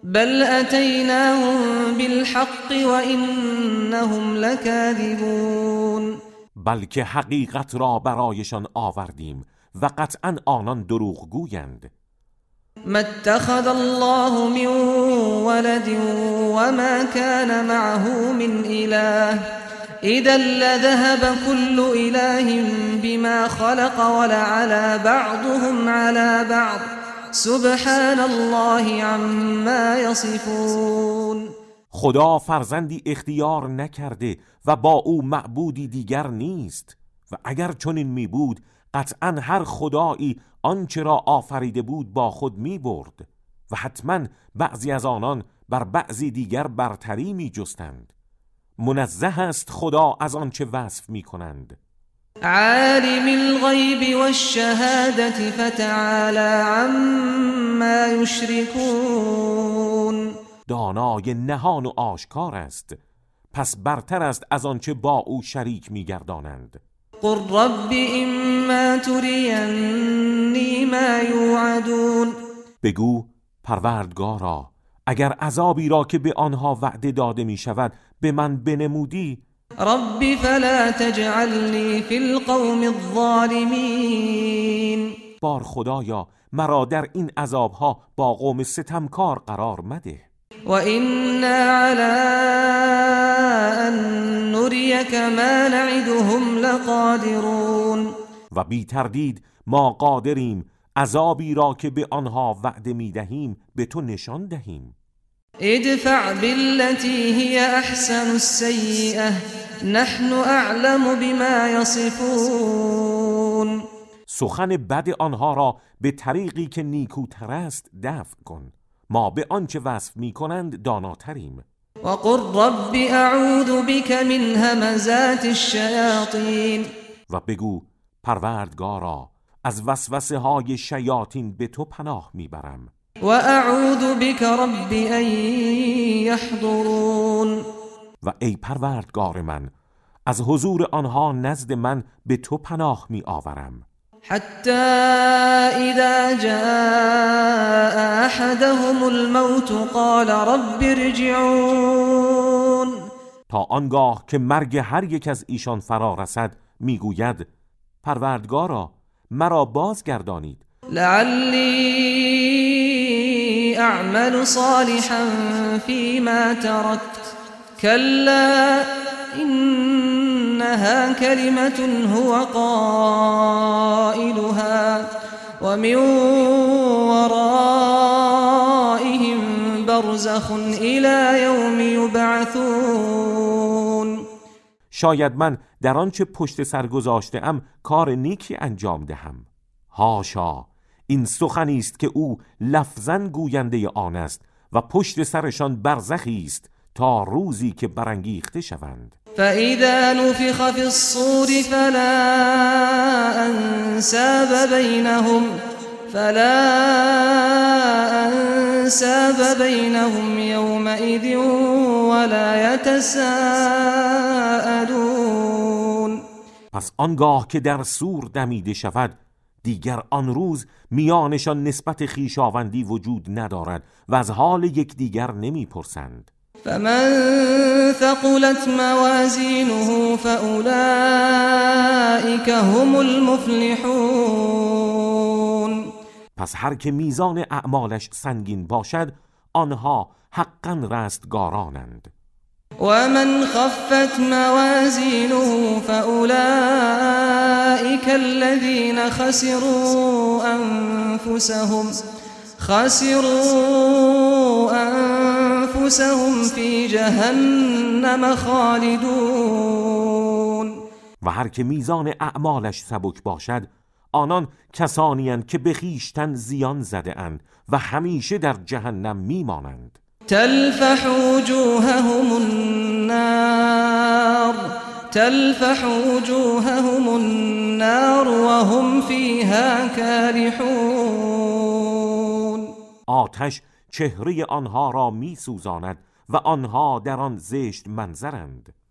بل اتیناهم بالحق وانهم لکاذبون. بلکه حقیقت را برایشان آوردیم و قطعا آنان دروغ گویند. ما اتخذ الله من ولد وما كان معه من اله اذا لذهب كل اله بما خلق ولعلى بعضهم على بعض سبحان الله عما يصفون. خدا فرزندی اختیار نکرده و با او معبودی دیگر نیست و اگر چنین می بود قطعا هر خدایی آنچه را آفریده بود با خود می برد و حتما بعضی از آنان بر بعضی دیگر برتری می جستند. منزه است خدا از آنچه وصف می کنند. عالم الغیب والشهادة فتعالى عما یشركون. دانای نهان و آشکار است، پس برتر است از آنچه با او شریک می گردانند. قل رب اما ترینی ما یوعدون. بگو پروردگارا اگر عذابی را که به آنها وعده داده می شود به من بنمودی، رب فلا تجعلنی فی القوم الظالمین. بار خدایا مرا در این عذابها با قوم ستمکار قرار مده. و اینا علی ان نریک ما نعدهم لقادرون. و بی تردید ما قادریم عذابی را که به آنها وعده می دهیم به تو نشان دهیم. ادفع بالتي هي احسن السیئه نحن اعلم بما یصفون. سخن بد آنها را به طریقی که نیکوتر است دفع کن، ما به آنچه وصف می کنند داناتریم. و قل رب اعوذ بک من همزات الشیاطین. و بگو پروردگارا از وسوسه های شیاطین به تو پناه میبرم. و اعوذ بک رب ان یحضرون. و ای پروردگار من از حضور آنها نزد من به تو پناه می آورم. حتی اذا جاء احدهم الموت قال رب ارجعون. تا آنگاه که مرگ هر یک از ایشان فرا رسد میگوید پروردگارا مرا بازگردانید، لعلی اعمل صالحا فيما تركت كلا انها كلمة هو قائلها ومن ورائهم برزخ الى يوم يبعثون. شاید من در آنچه پشت سر گذاشته‌ام کار نیکی انجام دهم. هاشا، این سخنی است که او لفظاً گوینده آن است و پشت سرشان برزخی است تا روزی که برانگیخته شوند. فاذا نفخ في الصور فلا انساب بينهم يومئذ ولا يتساءلون. پس آنگاه که در سور دمیده شود دیگر آن روز میانشان نسبت خویشاوندی وجود ندارد و از حال یکدیگر نمیپرسند. فمن ثقلت موازینه فاولئک هم المفلحون. پس هر که میزان اعمالش سنگین باشد آنها حقاً رستگارانند. و من خفت موازینه فاولئک الذین خسروا انفسهم فی جهنم خالدون. و هر که میزان اعمالش سبک باشد آنان کسانی اند که به خویشتن زیان زده اند و همیشه در جهنم میمانند. تلفح وجوههم النار وهم فيها كالحون. آتش چهره آنها را میسوزاند و آنها در آن زشت منظرند.